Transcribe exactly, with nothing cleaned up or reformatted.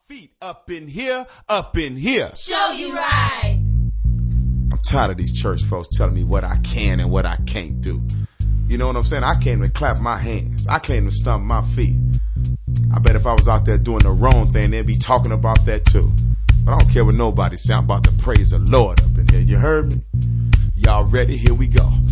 feet up in here, up in here. Show you right. I'm tired of these church folks telling me what I can and what I can't do. You know what I'm saying? I can't even clap my hands. I can't even stomp my feet. I bet if I was out there doing the wrong thing, they'd be talking about that too. But I don't care what nobody say. I'm about to praise the Lord up in here. You heard me? Y'all ready? Here we go.